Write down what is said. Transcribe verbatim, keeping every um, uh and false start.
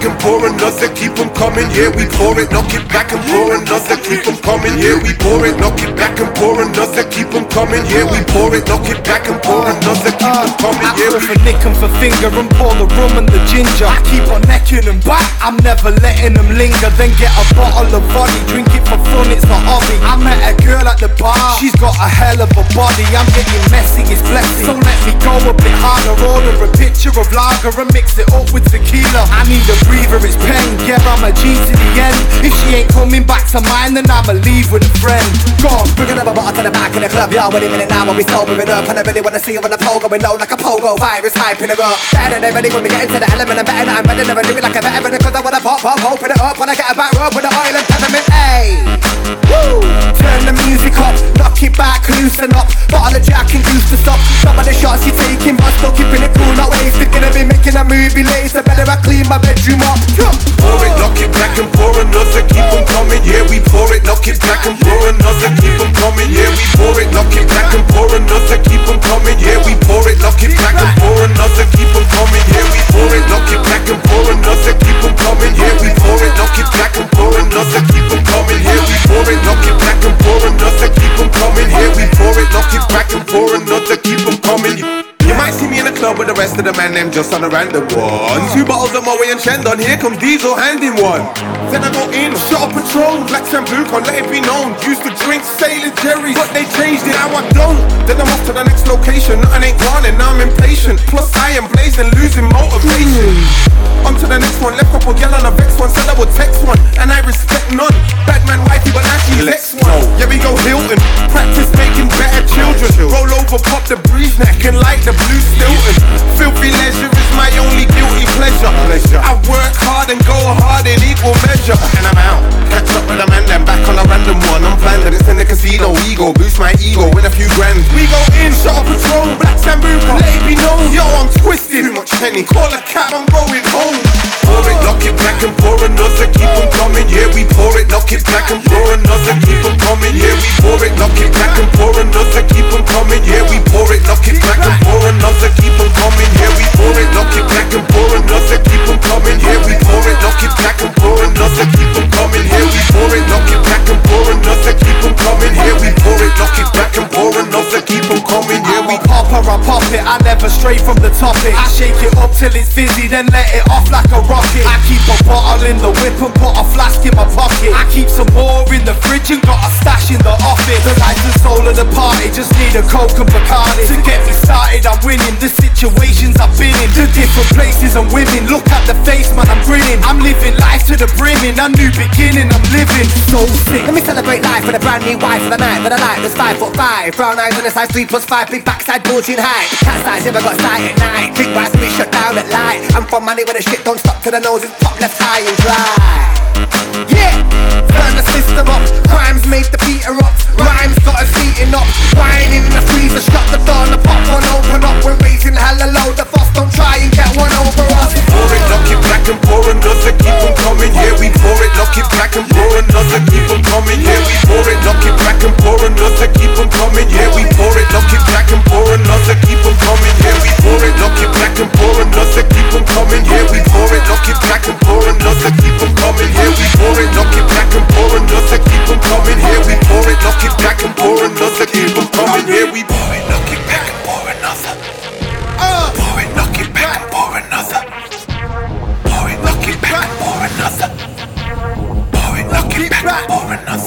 back and pour another, keep them coming, yeah, we pour it, knock it back and pour another, keep them coming, yeah, we pour it, knock it back and pour another, keep them coming, yeah, we pour it, knock it back and pour another, keep them coming, yeah, we... I for nick 'em for finger and pour the rum and the ginger. I keep on necking them back, I'm never letting them linger. Then get a bottle of vodka, drink it for fun, it's a hobby. I met a girl at the bar, she's got a hell of a body. I'm getting messy, it's blessing, so let me go a bit harder. Order a picture of lager and mix it up with tequila. I need a breather, it's pain, yeah, I'm a G to the end. If she ain't coming back to mine, then I'ma leave with a friend. Go on, bring another bottle to the back of the club. Yo, wait a minute now, when we sobering up, and I really wanna see her on the pole going low like a pogo virus, hyping her up. Better than ready when we get into the element, I'm better than I'm better, never do it like a veteran. Cause I wanna pop, pop, open it up when I get a back rub with the oil and peppermint. Ayy, woo! Turn the music up, knock it back, loosen up. Bottle of Jack and used to stop. Some of the shots you taking, but still keeping it cool, not wasted. Gonna be making a movie later, better I clean my bedroom up. Pour it, knock it back and pour another, keep them coming, yeah, we pour it, knock it back and pour another, keep them coming, yeah, we pour it, knock it back and pour another, keep them coming, yeah, we pour it, knock it back and pour another, keep them coming, yeah, we pour it, knock it back and pour another, keep them coming, yeah, we pour it, knock it back and pour another, keep them coming, yeah, we pour it, knock it back and pour another, keep them coming, yeah, we pour it, knock it back and pour another, keep them coming. You might see me in the club with the rest of the man, them just on a random one. Two bottles of Moe and Shendon, here comes Diesel, hand in one. Then I go in, shot of Patron, Black Sambuca, let it be known. Used to drink Sailor Jerry's, but they changed it, now I don't. Then I'm off to the next location, nothing ain't gone and now I'm impatient. Plus I am blazing, losing motivation. On to the next one, left couple gal on a vex one, said I would text one, and I respect none. Bad man wifey, but now she's next one. Yeah, we go Hilton, practice making better children. Roll over, pop the breeze neck and light the blue Stilton. Filthy leisure is my only guilty pleasure. I work hard and go hard in equal measure. And I'm out, catch up with a man, then back on a random one. I'm planned that it's in the casino, ego, boost my ego with a few grand. We go in, shot of Patron, Black Sambuca, let it be known. Yo, I'm twisted, too much Henny, call a cab, I'm going home. Pour it, knock it back and pour another, keep them coming, yeah, we pour it, knock it back and pour another, keep them coming, yeah, we pour it, knock it back and pour another, keep them coming, yeah, we pour it, knock it back and pour another, keep them coming, yeah, we pour it, knock it back and pour another, keep them coming, yeah, we pour it, knock it back and pour another, keep them coming, yeah, we pour it, knock it back and pour another, keep them coming, yeah, we pour it, knock it back and pour another, keep them coming, yeah, we pop her, I pop it, I never stray from the topic. I shake it up till it's fizzy, then let it off like a rocket. I keep a bottle in the whip and put a flask in my pocket. I keep some more in the fridge and got a stash in the office. The life and soul of the party, just need a Coke and Bacardi. To get me started, I'm winning the situations I've been in. The different places and women, look at the face, man, I'm grinning. I'm living life to the brimming, a new beginning, I'm living so sick. Let me celebrate life with a brand new wife for the man that I like, that's five foot five. Brown eyes and a size three plus five, big backside, bulging height. Cat size, never got sight at night. Big brass, we shut down at light. I'm from money where the shit don't stop to the nose, it's top left high and dry. Yeah, turn the system up. Crimes made the beater up. Rhymes got us heating up. Wine in the freezer, shut the door and the pop one open up. We're raising hella low, the boss don't try and get one over us. Pour it, knock it back and pour another, keep them coming, yeah, we pour it, knock it back and pour another, keep them coming, yeah, we pour it, knock it back and pour another, keep them coming, yeah, we pour it, knock it back and pour another, keep them coming, yeah, we pour it, knock it back and pour another, keep them coming, yeah, we pour it, knock it back and pour another, keep them coming, yeah, we pour it, knock it back and pour another, keep them coming, yeah, we pour it, knock it back and pour another, keep them coming, yeah, we pour it, knock it back and pour another. Uh, pour it, knock it back and pour another. Pour it, knock it back and pour another. Pour it, knock it back and pour another.